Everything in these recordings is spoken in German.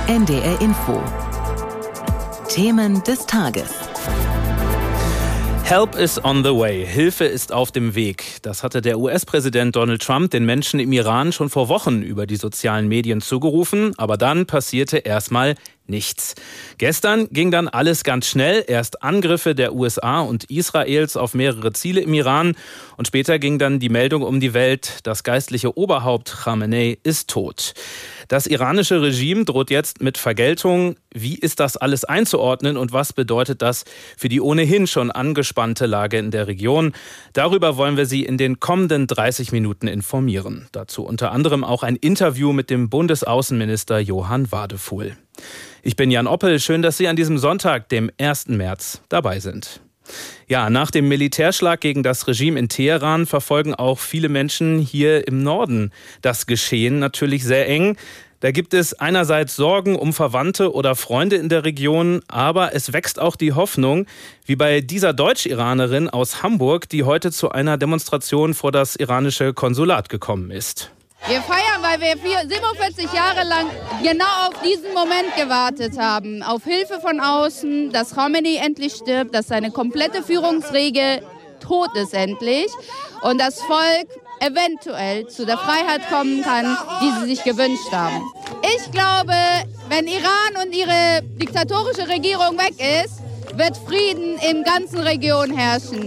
NDR Info. Themen des Tages. Help is on the way. Hilfe ist auf dem Weg. Das hatte der US-Präsident Donald Trump den Menschen im Iran schon vor Wochen über die sozialen Medien zugerufen. Aber dann passierte erstmal nichts. Gestern ging dann alles ganz schnell. Erst Angriffe der USA und Israels auf mehrere Ziele im Iran. Und später ging dann die Meldung um die Welt, das geistliche Oberhaupt Khamenei ist tot. Das iranische Regime droht jetzt mit Vergeltung. Wie ist das alles einzuordnen und was bedeutet das für die ohnehin schon angespannte Lage in der Region? Darüber wollen wir Sie in den kommenden 30 Minuten informieren. Dazu unter anderem auch ein Interview mit dem Bundesaußenminister Johann Wadefuhl. Ich bin Jan Oppel. Schön, dass Sie an diesem Sonntag, dem 1. März, dabei sind. Ja, nach dem Militärschlag gegen das Regime in Teheran verfolgen auch viele Menschen hier im Norden das Geschehen natürlich sehr eng. Da gibt es einerseits Sorgen um Verwandte oder Freunde in der Region, aber es wächst auch die Hoffnung, wie bei dieser Deutsch-Iranerin aus Hamburg, die heute zu einer Demonstration vor das iranische Konsulat gekommen ist. Wir feiern, weil wir 47 Jahre lang genau auf diesen Moment gewartet haben. Auf Hilfe von außen, dass Khamenei endlich stirbt, dass seine komplette Führungsriege tot ist endlich und das Volk eventuell zu der Freiheit kommen kann, die sie sich gewünscht haben. Ich glaube, wenn Iran und ihre diktatorische Regierung weg ist, wird Frieden in ganzen Regionen herrschen.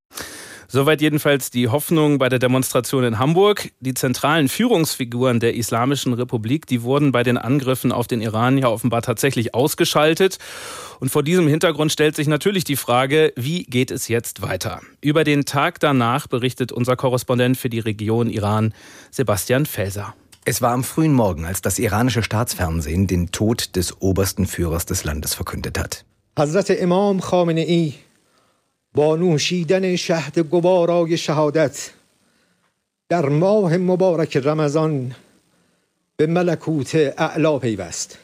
Soweit jedenfalls die Hoffnung bei der Demonstration in Hamburg. Die zentralen Führungsfiguren der Islamischen Republik, die wurden bei den Angriffen auf den Iran ja offenbar tatsächlich ausgeschaltet. Und vor diesem Hintergrund stellt sich natürlich die Frage, wie geht es jetzt weiter? Über den Tag danach berichtet unser Korrespondent für die Region Iran, Sebastian Felser. Es war am frühen Morgen, als das iranische Staatsfernsehen den Tod des obersten Führers des Landes verkündet hat. Hazrat Imam Khamenei با نوشیدن شهد گوارای شهادت در ماه مبارک رمضان به ملکوت اعلی پیوست.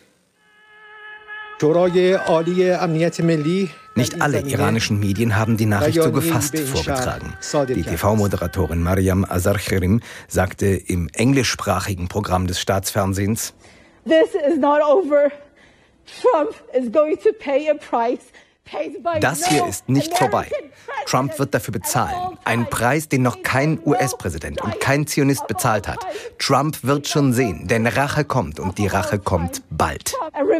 شورای عالی امنیت ملی Nicht alle iranischen Medien haben die Nachricht so gefasst vorgetragen. Die TV-Moderatorin Maryam Azarcherim sagte im englischsprachigen Programm des Staatsfernsehens: This is not over. Trump is going to pay a price. Das hier ist nicht vorbei. Trump wird dafür bezahlen. Einen Preis, den noch kein US-Präsident und kein Zionist bezahlt hat. Trump wird schon sehen, denn Rache kommt und die Rache kommt bald.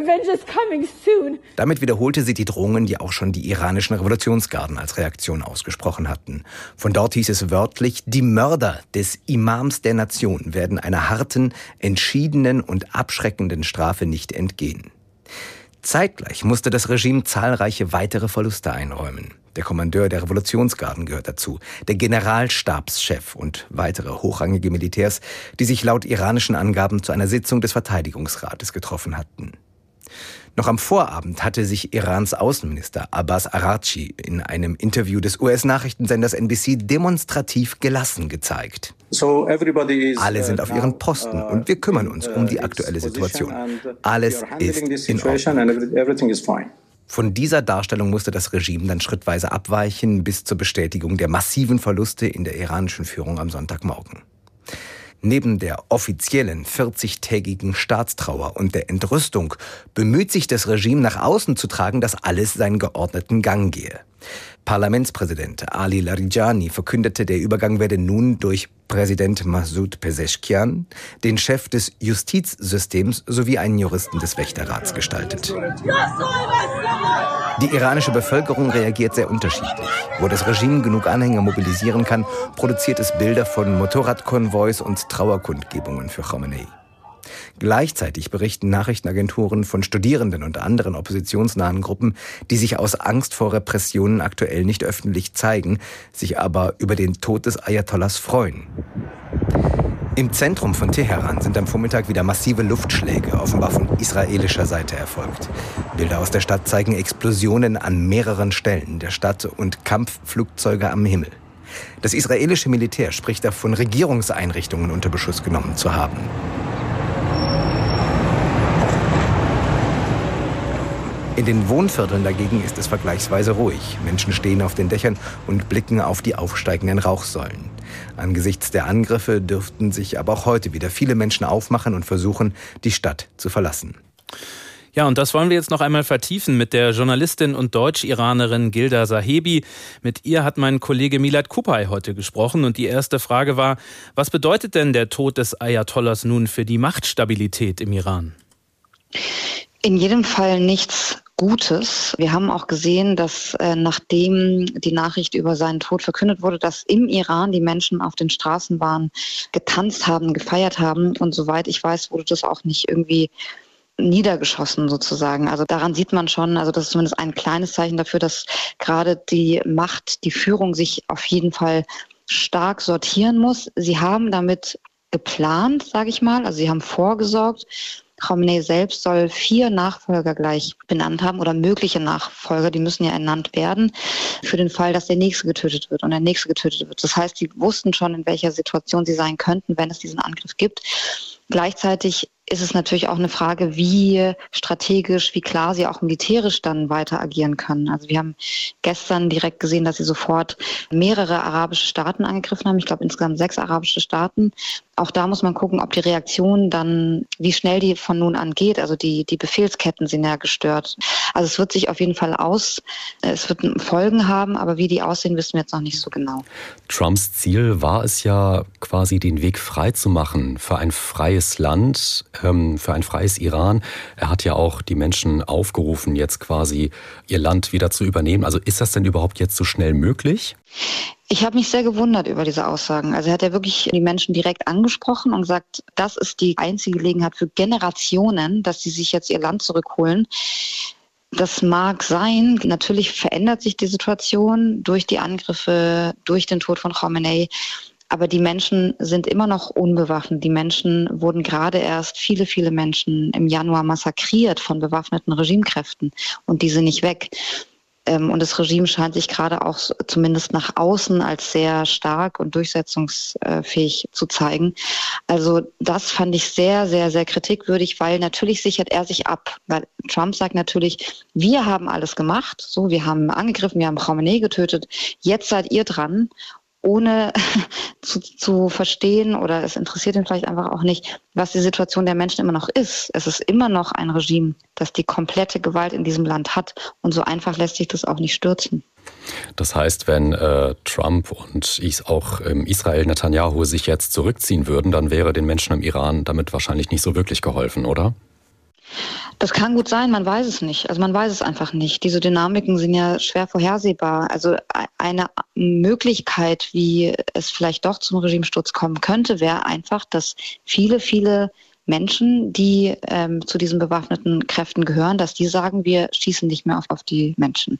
Damit wiederholte sie die Drohungen, die auch schon die iranischen Revolutionsgarden als Reaktion ausgesprochen hatten. Von dort hieß es wörtlich, die Mörder des Imams der Nation werden einer harten, entschiedenen und abschreckenden Strafe nicht entgehen. Zeitgleich musste das Regime zahlreiche weitere Verluste einräumen. Der Kommandeur der Revolutionsgarden gehört dazu, der Generalstabschef und weitere hochrangige Militärs, die sich laut iranischen Angaben zu einer Sitzung des Verteidigungsrates getroffen hatten. Noch am Vorabend hatte sich Irans Außenminister Abbas Araghchi in einem Interview des US-Nachrichtensenders NBC demonstrativ gelassen gezeigt. Alle sind auf ihren Posten und wir kümmern uns um die aktuelle Situation. Alles ist in Ordnung. Von dieser Darstellung musste das Regime dann schrittweise abweichen bis zur Bestätigung der massiven Verluste in der iranischen Führung am Sonntagmorgen. Neben der offiziellen 40-tägigen Staatstrauer und der Entrüstung bemüht sich das Regime nach außen zu tragen, dass alles seinen geordneten Gang gehe. Parlamentspräsident Ali Larijani verkündete, der Übergang werde nun durch Präsident Masoud Pezeshkian, den Chef des Justizsystems sowie einen Juristen des Wächterrats gestaltet. Die iranische Bevölkerung reagiert sehr unterschiedlich. Wo das Regime genug Anhänger mobilisieren kann, produziert es Bilder von Motorradkonvois und Trauerkundgebungen für Khamenei. Gleichzeitig berichten Nachrichtenagenturen von Studierenden und anderen oppositionsnahen Gruppen, die sich aus Angst vor Repressionen aktuell nicht öffentlich zeigen, sich aber über den Tod des Ayatollahs freuen. Im Zentrum von Teheran sind am Vormittag wieder massive Luftschläge, offenbar von israelischer Seite erfolgt. Bilder aus der Stadt zeigen Explosionen an mehreren Stellen der Stadt und Kampfflugzeuge am Himmel. Das israelische Militär spricht davon, Regierungseinrichtungen unter Beschuss genommen zu haben. In den Wohnvierteln dagegen ist es vergleichsweise ruhig. Menschen stehen auf den Dächern und blicken auf die aufsteigenden Rauchsäulen. Angesichts der Angriffe dürften sich aber auch heute wieder viele Menschen aufmachen und versuchen, die Stadt zu verlassen. Ja, und das wollen wir jetzt noch einmal vertiefen mit der Journalistin und Deutsch-Iranerin Gilda Sahebi. Mit ihr hat mein Kollege Milad Kupay heute gesprochen und die erste Frage war, was bedeutet denn der Tod des Ayatollahs nun für die Machtstabilität im Iran? In jedem Fall nichts Gutes. Wir haben auch gesehen, dass nachdem die Nachricht über seinen Tod verkündet wurde, dass im Iran die Menschen auf den Straßen waren, getanzt haben, gefeiert haben und soweit ich weiß, wurde das auch nicht irgendwie niedergeschossen sozusagen. Also daran sieht man schon, also das ist zumindest ein kleines Zeichen dafür, dass gerade die Macht, die Führung sich auf jeden Fall stark sortieren muss. Sie haben damit geplant, sage ich mal, also sie haben vorgesorgt. Khamenei selbst soll 4 Nachfolger gleich benannt haben oder mögliche Nachfolger, die müssen ja ernannt werden, für den Fall, dass der Nächste getötet wird und der Nächste getötet wird. Das heißt, sie wussten schon, in welcher Situation sie sein könnten, wenn es diesen Angriff gibt. Gleichzeitig ist es natürlich auch eine Frage, wie strategisch, wie klar sie auch militärisch dann weiter agieren können. Also wir haben gestern direkt gesehen, dass sie sofort mehrere arabische Staaten angegriffen haben. Ich glaube insgesamt 6 arabische Staaten. Auch da muss man gucken, ob die Reaktion dann, wie schnell die von nun an geht. Also die Befehlsketten sind ja gestört. Also es wird sich auf jeden Fall es wird Folgen haben, aber wie die aussehen, wissen wir jetzt noch nicht so genau. Trumps Ziel war es ja quasi, den Weg frei zu machen für ein freies Land, für ein freies Iran. Er hat ja auch die Menschen aufgerufen, jetzt quasi ihr Land wieder zu übernehmen. Also ist das denn überhaupt jetzt so schnell möglich? Ich habe mich sehr gewundert über diese Aussagen. Also er hat ja wirklich die Menschen direkt angesprochen und gesagt, das ist die einzige Gelegenheit für Generationen, dass sie sich jetzt ihr Land zurückholen. Das mag sein. Natürlich verändert sich die Situation durch die Angriffe, durch den Tod von Khamenei. Aber die Menschen sind immer noch unbewaffnet. Die Menschen wurden gerade erst, viele Menschen im Januar massakriert von bewaffneten Regimekräften und die sind nicht weg. Und das Regime scheint sich gerade auch zumindest nach außen als sehr stark und durchsetzungsfähig zu zeigen. Also das fand ich sehr, sehr, sehr kritikwürdig, weil natürlich sichert er sich ab. Weil Trump sagt natürlich, wir haben alles gemacht, so, wir haben angegriffen, wir haben Khamenei getötet, jetzt seid ihr dran. Ohne zu verstehen, oder es interessiert ihn vielleicht einfach auch nicht, was die Situation der Menschen immer noch ist. Es ist immer noch ein Regime, das die komplette Gewalt in diesem Land hat. Und so einfach lässt sich das auch nicht stürzen. Das heißt, wenn Trump und auch Israel Netanyahu sich jetzt zurückziehen würden, dann wäre den Menschen im Iran damit wahrscheinlich nicht so wirklich geholfen, oder? Das kann gut sein, man weiß es nicht. Also man weiß es einfach nicht. Diese Dynamiken sind ja schwer vorhersehbar. Also eine Möglichkeit, wie es vielleicht doch zum Regimesturz kommen könnte, wäre einfach, dass viele Menschen, die zu diesen bewaffneten Kräften gehören, dass die sagen, wir schießen nicht mehr auf die Menschen.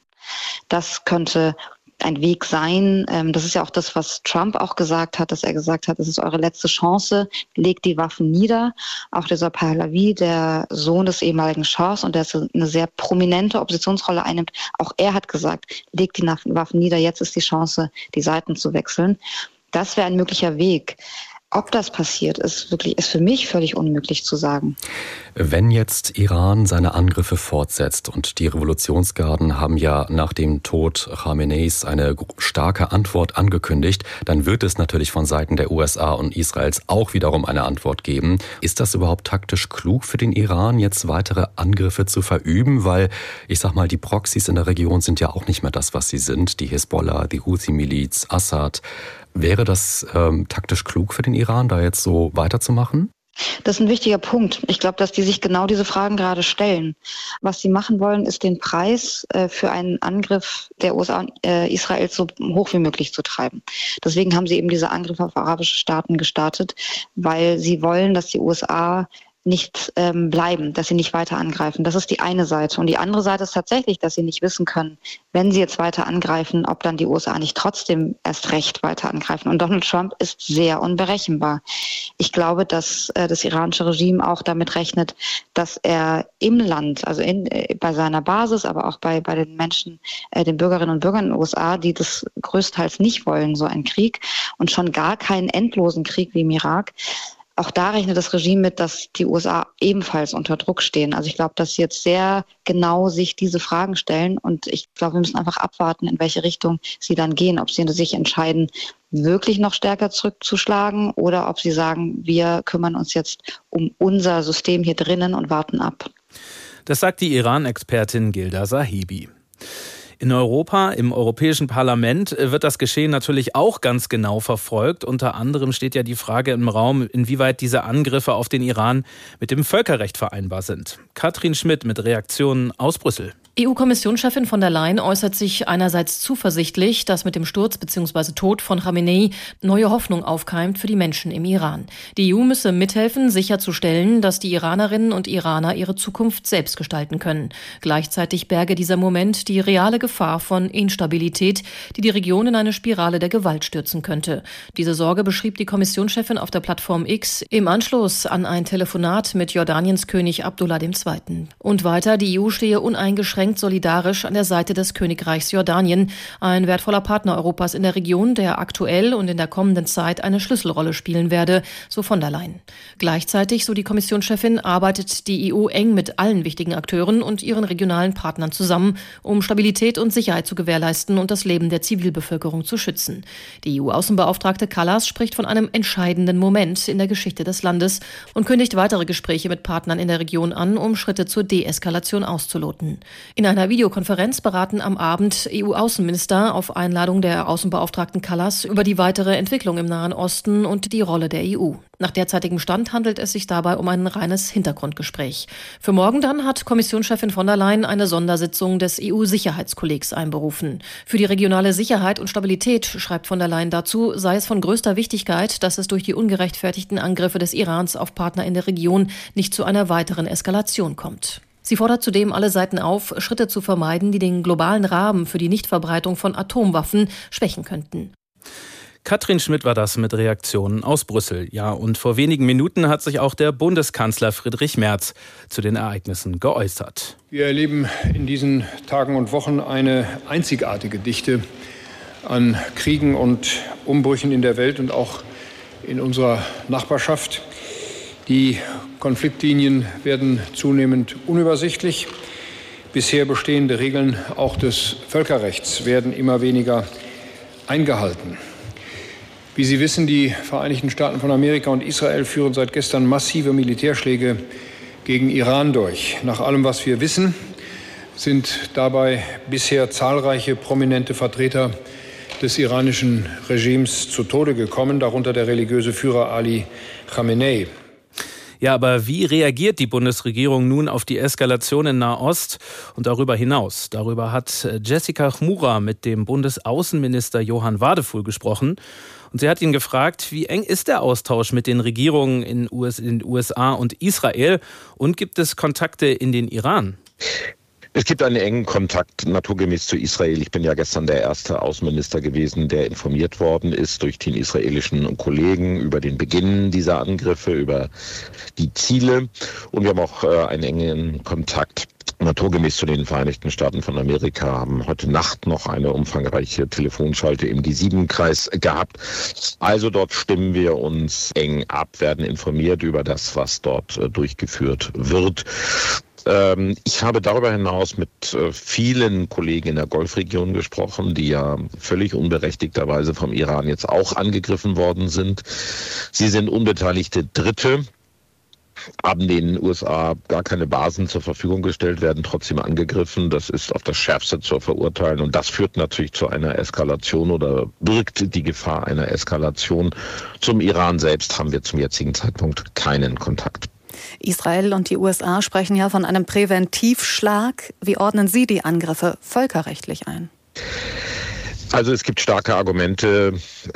Das könnte ein Weg sein. Das ist ja auch das, was Trump auch gesagt hat, dass er gesagt hat, es ist eure letzte Chance, legt die Waffen nieder. Auch dieser Pahlavi, der Sohn des ehemaligen Schahs und der eine sehr prominente Oppositionsrolle einnimmt, auch er hat gesagt, legt die Waffen nieder, jetzt ist die Chance, die Seiten zu wechseln. Das wäre ein möglicher Weg. Ob das passiert, ist für mich völlig unmöglich zu sagen. Wenn jetzt Iran seine Angriffe fortsetzt und die Revolutionsgarden haben ja nach dem Tod Khameneis eine starke Antwort angekündigt, dann wird es natürlich von Seiten der USA und Israels auch wiederum eine Antwort geben. Ist das überhaupt taktisch klug für den Iran, jetzt weitere Angriffe zu verüben? Weil, ich sag mal, die Proxys in der Region sind ja auch nicht mehr das, was sie sind. Die Hisbollah, die Houthi-Miliz, Assad. Wäre das taktisch klug für den Iran, da jetzt so weiterzumachen? Das ist ein wichtiger Punkt. Ich glaube, dass die sich genau diese Fragen gerade stellen. Was sie machen wollen, ist den Preis für einen Angriff der USA und Israels so hoch wie möglich zu treiben. Deswegen haben sie eben diese Angriffe auf arabische Staaten gestartet, weil sie wollen, dass die USA nicht bleiben, dass sie nicht weiter angreifen. Das ist die eine Seite. Und die andere Seite ist tatsächlich, dass sie nicht wissen können, wenn sie jetzt weiter angreifen, ob dann die USA nicht trotzdem erst recht weiter angreifen. Und Donald Trump ist sehr unberechenbar. Ich glaube, dass das iranische Regime auch damit rechnet, dass er im Land, also bei seiner Basis, aber auch bei den Menschen, den Bürgerinnen und Bürgern in den USA, die das größtenteils nicht wollen, so einen Krieg und schon gar keinen endlosen Krieg wie im Irak. Auch da rechnet das Regime mit, dass die USA ebenfalls unter Druck stehen. Also ich glaube, dass sie jetzt sehr genau sich diese Fragen stellen. Und ich glaube, wir müssen einfach abwarten, in welche Richtung sie dann gehen. Ob sie sich entscheiden, wirklich noch stärker zurückzuschlagen oder ob sie sagen, wir kümmern uns jetzt um unser System hier drinnen und warten ab. Das sagt die Iran-Expertin Gilda Sahibi. In Europa, im Europäischen Parlament, wird das Geschehen natürlich auch ganz genau verfolgt. Unter anderem steht ja die Frage im Raum, inwieweit diese Angriffe auf den Iran mit dem Völkerrecht vereinbar sind. Katrin Schmidt mit Reaktionen aus Brüssel. EU-Kommissionschefin von der Leyen äußert sich einerseits zuversichtlich, dass mit dem Sturz bzw. Tod von Khamenei neue Hoffnung aufkeimt für die Menschen im Iran. Die EU müsse mithelfen, sicherzustellen, dass die Iranerinnen und Iraner ihre Zukunft selbst gestalten können. Gleichzeitig berge dieser Moment die reale Gefahr von Instabilität, die die Region in eine Spirale der Gewalt stürzen könnte. Diese Sorge beschrieb die Kommissionschefin auf der Plattform X im Anschluss an ein Telefonat mit Jordaniens König Abdullah II. Und weiter, die EU stehe uneingeschränkt solidarisch an der Seite des Königreichs Jordanien, ein wertvoller Partner Europas in der Region, der aktuell und in der kommenden Zeit eine Schlüsselrolle spielen werde, so von der Leyen. Gleichzeitig, so die Kommissionschefin, arbeitet die EU eng mit allen wichtigen Akteuren und ihren regionalen Partnern zusammen, um Stabilität und Sicherheit zu gewährleisten und das Leben der Zivilbevölkerung zu schützen. Die EU-Außenbeauftragte Kallas spricht von einem entscheidenden Moment in der Geschichte des Landes und kündigt weitere Gespräche mit Partnern in der Region an, um Schritte zur Deeskalation auszuloten. In einer Videokonferenz beraten am Abend EU-Außenminister auf Einladung der Außenbeauftragten Kallas über die weitere Entwicklung im Nahen Osten und die Rolle der EU. Nach derzeitigem Stand handelt es sich dabei um ein reines Hintergrundgespräch. Für morgen dann hat Kommissionschefin von der Leyen eine Sondersitzung des EU-Sicherheitskollegs einberufen. Für die regionale Sicherheit und Stabilität, schreibt von der Leyen dazu, sei es von größter Wichtigkeit, dass es durch die ungerechtfertigten Angriffe des Irans auf Partner in der Region nicht zu einer weiteren Eskalation kommt. Sie fordert zudem alle Seiten auf, Schritte zu vermeiden, die den globalen Rahmen für die Nichtverbreitung von Atomwaffen schwächen könnten. Katrin Schmidt war das mit Reaktionen aus Brüssel. Ja, und vor wenigen Minuten hat sich auch der Bundeskanzler Friedrich Merz zu den Ereignissen geäußert. Wir erleben in diesen Tagen und Wochen eine einzigartige Dichte an Kriegen und Umbrüchen in der Welt und auch in unserer Nachbarschaft. Die Konfliktlinien werden zunehmend unübersichtlich. Bisher bestehende Regeln auch des Völkerrechts werden immer weniger eingehalten. Wie Sie wissen, die Vereinigten Staaten von Amerika und Israel führen seit gestern massive Militärschläge gegen Iran durch. Nach allem, was wir wissen, sind dabei bisher zahlreiche prominente Vertreter des iranischen Regimes zu Tode gekommen, darunter der religiöse Führer Ali Khamenei. Ja, aber wie reagiert die Bundesregierung nun auf die Eskalation in Nahost und darüber hinaus? Darüber hat Jessica Chmura mit dem Bundesaußenminister Johann Wadefuhl gesprochen. Und sie hat ihn gefragt, wie eng ist der Austausch mit den Regierungen in den USA und Israel? Und gibt es Kontakte in den Iran? Es gibt einen engen Kontakt naturgemäß zu Israel. Ich bin ja gestern der erste Außenminister gewesen, der informiert worden ist durch den israelischen Kollegen über den Beginn dieser Angriffe, über die Ziele. Und wir haben auch einen engen Kontakt naturgemäß zu den Vereinigten Staaten von Amerika, haben heute Nacht noch eine umfangreiche Telefonschalte im G7-Kreis gehabt. Also dort stimmen wir uns eng ab, werden informiert über das, was dort durchgeführt wird. Ich habe darüber hinaus mit vielen Kollegen in der Golfregion gesprochen, die ja völlig unberechtigterweise vom Iran jetzt auch angegriffen worden sind. Sie sind unbeteiligte Dritte, haben den USA gar keine Basen zur Verfügung gestellt, werden trotzdem angegriffen. Das ist auf das Schärfste zu verurteilen und das führt natürlich zu einer Eskalation oder birgt die Gefahr einer Eskalation. Zum Iran selbst haben wir zum jetzigen Zeitpunkt keinen Kontakt. Israel und die USA sprechen ja von einem Präventivschlag. Wie ordnen Sie die Angriffe völkerrechtlich ein? Also es gibt starke Argumente,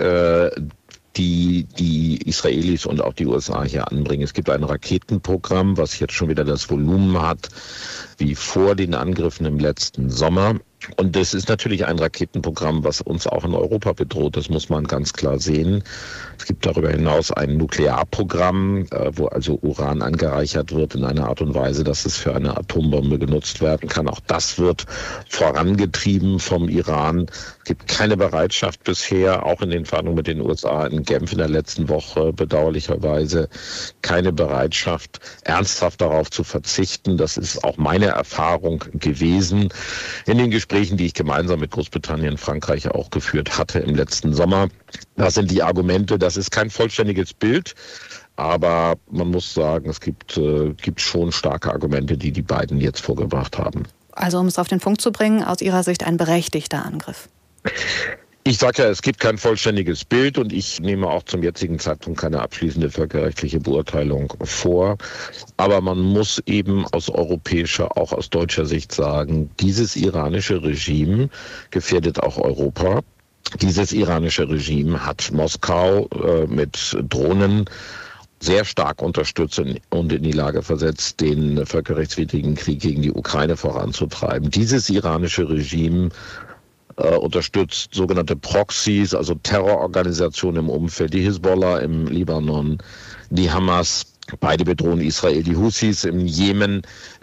die Israelis und auch die USA hier anbringen. Es gibt ein Raketenprogramm, was jetzt schon wieder das Volumen hat, wie vor den Angriffen im letzten Sommer. Und das ist natürlich ein Raketenprogramm, was uns auch in Europa bedroht. Das muss man ganz klar sehen. Es gibt darüber hinaus ein Nuklearprogramm, wo also Uran angereichert wird in einer Art und Weise, dass es für eine Atombombe genutzt werden kann. Auch das wird vorangetrieben vom Iran. Es gibt keine Bereitschaft bisher, auch in den Verhandlungen mit den USA in Genf in der letzten Woche bedauerlicherweise, keine Bereitschaft, ernsthaft darauf zu verzichten. Das ist auch meine Erfahrung gewesen in den Gesprächen, die ich gemeinsam mit Großbritannien und Frankreich auch geführt hatte im letzten Sommer. Das sind die Argumente, das ist kein vollständiges Bild, aber man muss sagen, es gibt schon starke Argumente, die beiden jetzt vorgebracht haben. Also um es auf den Punkt zu bringen, aus Ihrer Sicht ein berechtigter Angriff? Ich sage ja, es gibt kein vollständiges Bild und ich nehme auch zum jetzigen Zeitpunkt keine abschließende völkerrechtliche Beurteilung vor. Aber man muss eben aus europäischer, auch aus deutscher Sicht sagen, dieses iranische Regime gefährdet auch Europa. Dieses iranische Regime hat Moskau mit Drohnen sehr stark unterstützt und in die Lage versetzt, den völkerrechtswidrigen Krieg gegen die Ukraine voranzutreiben. Dieses iranische Regime unterstützt sogenannte Proxys, also Terrororganisationen im Umfeld, die Hisbollah im Libanon, die Hamas. Beide bedrohen Israel, die Houthis im Jemen,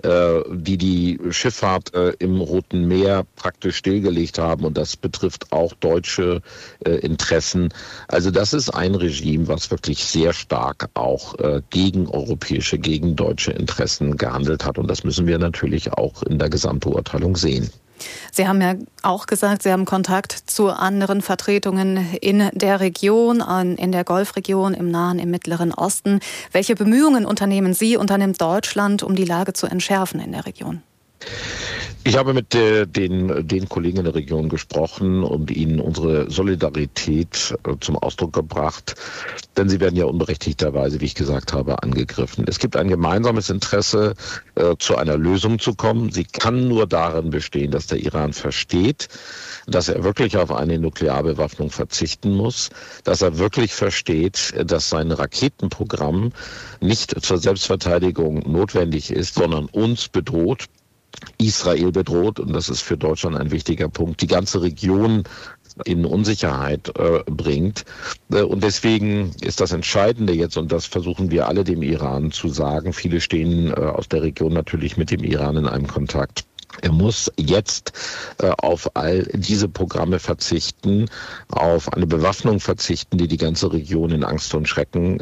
die Schifffahrt im Roten Meer praktisch stillgelegt haben. Und das betrifft auch deutsche Interessen. Also das ist ein Regime, was wirklich sehr stark auch gegen europäische, gegen deutsche Interessen gehandelt hat. Und das müssen wir natürlich auch in der Gesamtbeurteilung sehen. Sie haben ja auch gesagt, Sie haben Kontakt zu anderen Vertretungen in der Region, in der Golfregion, im Nahen, im Mittleren Osten. Welche Bemühungen unternimmt Deutschland, um die Lage zu entschärfen in der Region? Ich habe mit den Kollegen in der Region gesprochen und ihnen unsere Solidarität zum Ausdruck gebracht, denn sie werden ja unberechtigterweise, wie ich gesagt habe, angegriffen. Es gibt ein gemeinsames Interesse, zu einer Lösung zu kommen. Sie kann nur darin bestehen, dass der Iran versteht, dass er wirklich auf eine Nuklearbewaffnung verzichten muss, dass er wirklich versteht, dass sein Raketenprogramm nicht zur Selbstverteidigung notwendig ist, sondern uns bedroht, Israel bedroht, und das ist für Deutschland ein wichtiger Punkt, die ganze Region in Unsicherheit bringt. Und deswegen ist das Entscheidende jetzt, und das versuchen wir alle dem Iran zu sagen, viele stehen aus der Region natürlich mit dem Iran in einem Kontakt. Er muss jetzt auf all diese Programme verzichten, auf eine Bewaffnung verzichten, die die ganze Region in Angst und Schrecken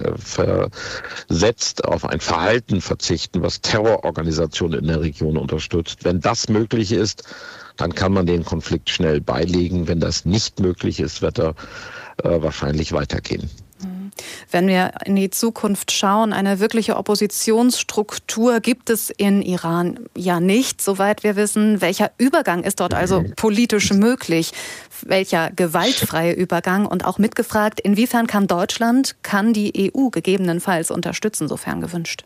versetzt, auf ein Verhalten verzichten, was Terrororganisationen in der Region unterstützt. Wenn das möglich ist, dann kann man den Konflikt schnell beilegen. Wenn das nicht möglich ist, wird er wahrscheinlich weitergehen. Wenn wir in die Zukunft schauen, eine wirkliche Oppositionsstruktur gibt es in Iran ja nicht, soweit wir wissen. Welcher Übergang ist dort also politisch möglich? Welcher gewaltfreie Übergang? Und auch mitgefragt, inwiefern kann die EU gegebenenfalls unterstützen, sofern gewünscht?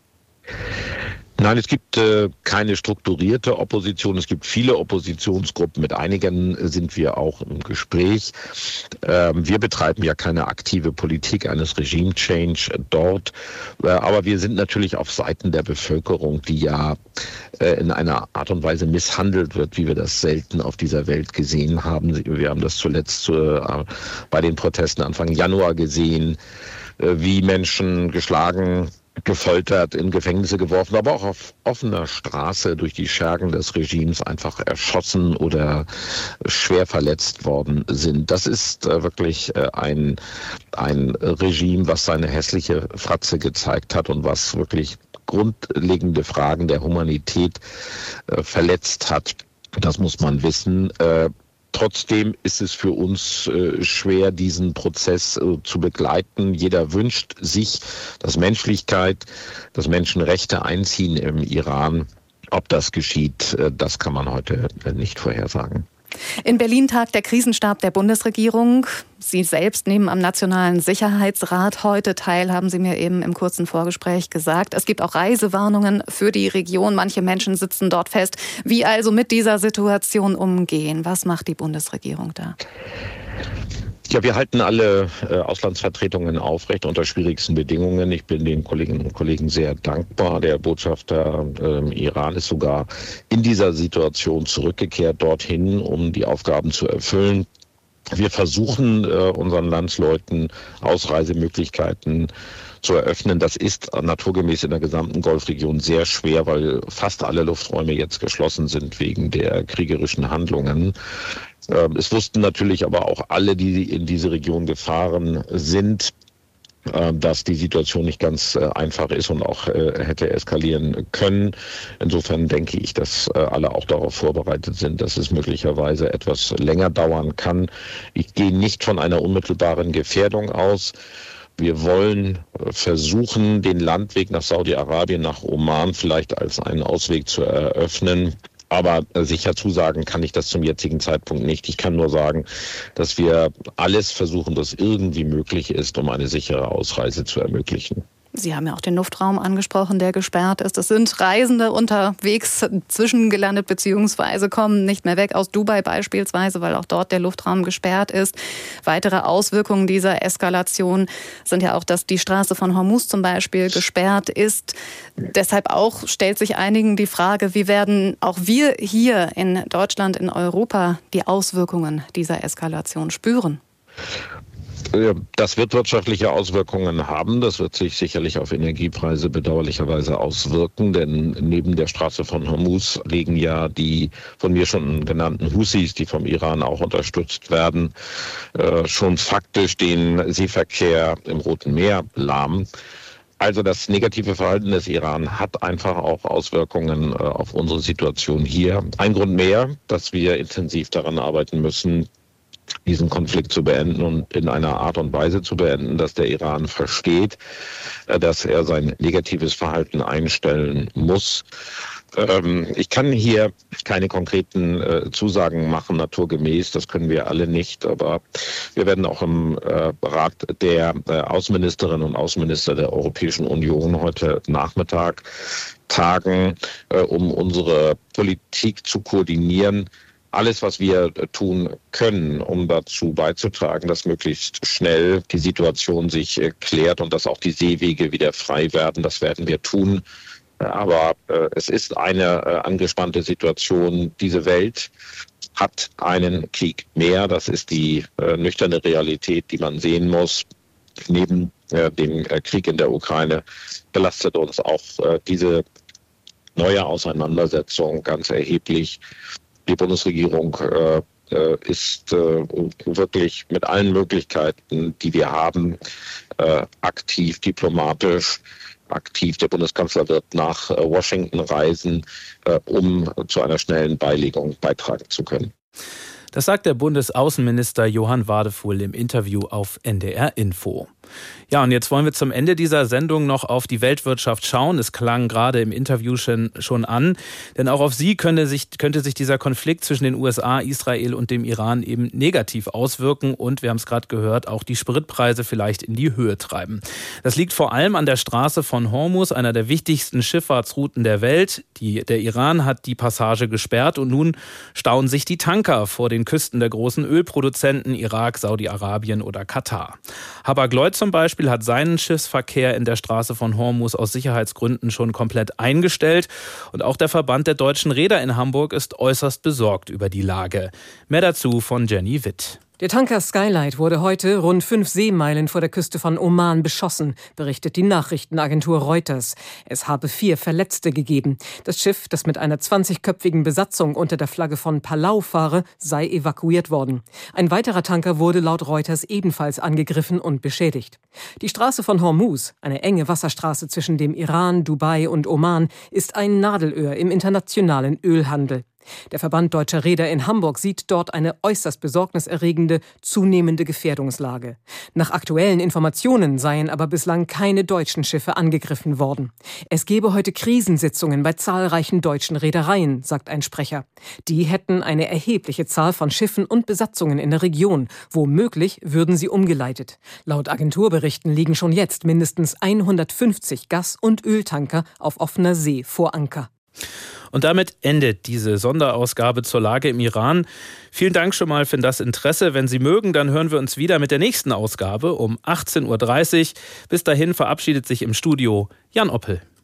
Nein, es gibt keine strukturierte Opposition. Es gibt viele Oppositionsgruppen. Mit einigen sind wir auch im Gespräch. Wir betreiben ja keine aktive Politik eines Regime-Change dort. Aber wir sind natürlich auf Seiten der Bevölkerung, die ja in einer Art und Weise misshandelt wird, wie wir das selten auf dieser Welt gesehen haben. Wir haben das zuletzt bei den Protesten Anfang Januar gesehen, wie Menschen geschlagen, gefoltert, in Gefängnisse geworfen, aber auch auf offener Straße durch die Schergen des Regimes einfach erschossen oder schwer verletzt worden sind. Das ist wirklich ein Regime, was seine hässliche Fratze gezeigt hat und was wirklich grundlegende Fragen der Humanität verletzt hat. Das muss man wissen. Trotzdem ist es für uns schwer, diesen Prozess zu begleiten. Jeder wünscht sich, dass Menschlichkeit, dass Menschenrechte einziehen im Iran. Ob das geschieht, das kann man heute nicht vorhersagen. In Berlin tagt der Krisenstab der Bundesregierung. Sie selbst nehmen am Nationalen Sicherheitsrat heute teil, haben Sie mir eben im kurzen Vorgespräch gesagt. Es gibt auch Reisewarnungen für die Region. Manche Menschen sitzen dort fest. Wie also mit dieser Situation umgehen? Was macht die Bundesregierung da? Ja, wir halten alle Auslandsvertretungen aufrecht unter schwierigsten Bedingungen. Ich bin den Kolleginnen und Kollegen sehr dankbar. Der Botschafter im Iran ist sogar in dieser Situation zurückgekehrt dorthin, um die Aufgaben zu erfüllen. Wir versuchen unseren Landsleuten Ausreisemöglichkeiten zu eröffnen. Das ist naturgemäß in der gesamten Golfregion sehr schwer, weil fast alle Lufträume jetzt geschlossen sind wegen der kriegerischen Handlungen. Es wussten natürlich aber auch alle, die in diese Region gefahren sind, dass die Situation nicht ganz einfach ist und auch hätte eskalieren können. Insofern denke ich, dass alle auch darauf vorbereitet sind, dass es möglicherweise etwas länger dauern kann. Ich gehe nicht von einer unmittelbaren Gefährdung aus. Wir wollen versuchen, den Landweg nach Saudi-Arabien, nach Oman vielleicht als einen Ausweg zu eröffnen. Aber sicher zusagen kann ich das zum jetzigen Zeitpunkt nicht. Ich kann nur sagen, dass wir alles versuchen, was irgendwie möglich ist, um eine sichere Ausreise zu ermöglichen. Sie haben ja auch den Luftraum angesprochen, der gesperrt ist. Es sind Reisende unterwegs zwischengelandet bzw. kommen nicht mehr weg aus Dubai beispielsweise, weil auch dort der Luftraum gesperrt ist. Weitere Auswirkungen dieser Eskalation sind ja auch, dass die Straße von Hormuz zum Beispiel gesperrt ist. Deshalb auch stellt sich einigen die Frage, wie werden auch wir hier in Deutschland, in Europa die Auswirkungen dieser Eskalation spüren? Das wird wirtschaftliche Auswirkungen haben. Das wird sich sicherlich auf Energiepreise bedauerlicherweise auswirken, denn neben der Straße von Hormuz liegen ja die von mir schon genannten Houthis, die vom Iran auch unterstützt werden, schon faktisch den Seeverkehr im Roten Meer lahm. Also das negative Verhalten des Iran hat einfach auch Auswirkungen auf unsere Situation hier. Ein Grund mehr, dass wir intensiv daran arbeiten müssen, diesen Konflikt zu beenden und in einer Art und Weise zu beenden, dass der Iran versteht, dass er sein negatives Verhalten einstellen muss. Ich kann hier keine konkreten Zusagen machen, naturgemäß, das können wir alle nicht, aber wir werden auch im Rat der Außenministerinnen und Außenminister der Europäischen Union heute Nachmittag tagen, um unsere Politik zu koordinieren. Alles, was wir tun können, um dazu beizutragen, dass möglichst schnell die Situation sich klärt und dass auch die Seewege wieder frei werden, das werden wir tun. Aber es ist eine angespannte Situation. Diese Welt hat einen Krieg mehr. Das ist die nüchterne Realität, die man sehen muss. Neben dem Krieg in der Ukraine belastet uns auch diese neue Auseinandersetzung ganz erheblich. Die Bundesregierung ist wirklich mit allen Möglichkeiten, die wir haben, aktiv, diplomatisch aktiv. Der Bundeskanzler wird nach Washington reisen, um zu einer schnellen Beilegung beitragen zu können. Das sagt der Bundesaußenminister Johann Wadefuhl im Interview auf NDR Info. Ja, und jetzt wollen wir zum Ende dieser Sendung noch auf die Weltwirtschaft schauen. Es klang gerade im Interview schon an, denn auch auf sie könnte sich dieser Konflikt zwischen den USA, Israel und dem Iran eben negativ auswirken und, wir haben es gerade gehört, auch die Spritpreise vielleicht in die Höhe treiben. Das liegt vor allem an der Straße von Hormuz, einer der wichtigsten Schifffahrtsrouten der Welt. Der Iran hat die Passage gesperrt und nun stauen sich die Tanker vor den Küsten der großen Ölproduzenten Irak, Saudi-Arabien oder Katar. Hapag-Lloyd zum Beispiel hat seinen Schiffsverkehr in der Straße von Hormuz aus Sicherheitsgründen schon komplett eingestellt. Und auch der Verband der deutschen Reeder in Hamburg ist äußerst besorgt über die Lage. Mehr dazu von Jenny Witt. Der Tanker Skylight wurde heute rund 5 Seemeilen vor der Küste von Oman beschossen, berichtet die Nachrichtenagentur Reuters. Es habe 4 Verletzte gegeben. Das Schiff, das mit einer 20-köpfigen Besatzung unter der Flagge von Palau fahre, sei evakuiert worden. Ein weiterer Tanker wurde laut Reuters ebenfalls angegriffen und beschädigt. Die Straße von Hormuz, eine enge Wasserstraße zwischen dem Iran, Dubai und Oman, ist ein Nadelöhr im internationalen Ölhandel. Der Verband Deutscher Reeder in Hamburg sieht dort eine äußerst besorgniserregende, zunehmende Gefährdungslage. Nach aktuellen Informationen seien aber bislang keine deutschen Schiffe angegriffen worden. Es gebe heute Krisensitzungen bei zahlreichen deutschen Reedereien, sagt ein Sprecher. Die hätten eine erhebliche Zahl von Schiffen und Besatzungen in der Region. Womöglich würden sie umgeleitet. Laut Agenturberichten liegen schon jetzt mindestens 150 Gas- und Öltanker auf offener See vor Anker. Und damit endet diese Sonderausgabe zur Lage im Iran. Vielen Dank schon mal für das Interesse. Wenn Sie mögen, dann hören wir uns wieder mit der nächsten Ausgabe um 18:30 Uhr. Bis dahin verabschiedet sich im Studio Jan Oppel.